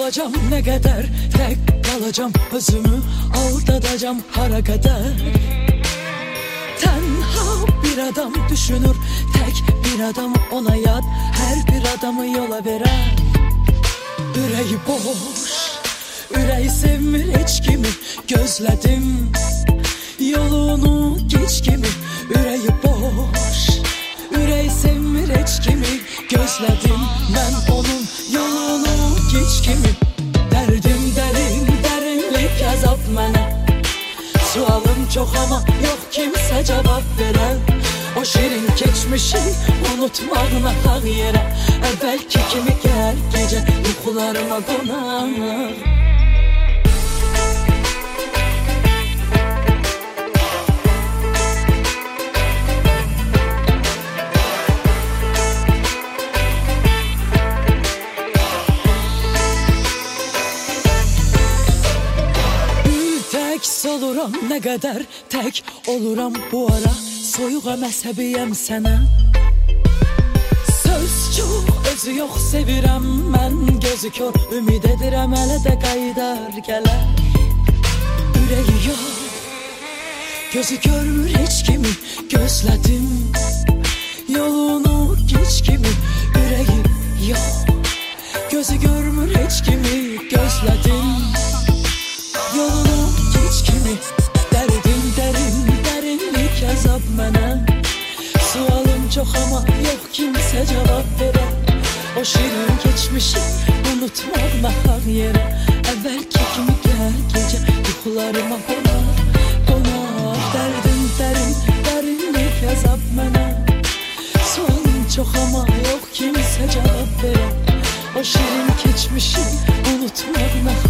olacağım ne kadar, tek kalacağım özümü aldatacağım hara kadar. Tenha bir adam düşünür, tek bir adam ona yad, her bir adamı yola veren. Yüreği boş, yüreği sevmir hiç kimi, gözledim yolunu geç kimi. Yüreği boş, yüreği sevmir hiç kimi, gözledim ben onun yolunu geç kimi. Derdim derin, derinlik azap mənə, sualım çok ama yok kimse cevap veren. O şirin geçmişi unutmağına hak yere, evvelki kimi gel gece uykularıma konar. Oluram ne kadar, tek oluram bu ara, soyuğa mezhebiyem sana. Söz çok, özü yok sevirəm mən, gözü kör ümid edirəm hələ də qaydar gələr. Yüreği yok, gözü görmür hiç kimi, gözlədim yolunu geç kimi. Yüreği yok, gözü görmür hiç kimi, gözlədim yolunu geç kimi. Derdim derin, derinlik azap mənə, sualım çok ama yok kimse cevap veren. O şirin geçmişi unutmağına hak yere, evvelki kimi gel gece uykularıma konar, konar. Derdim derin, derinlik azap mənə, sualım çok ama yok kimse cevap veren. O şirin geçmişi unutmağına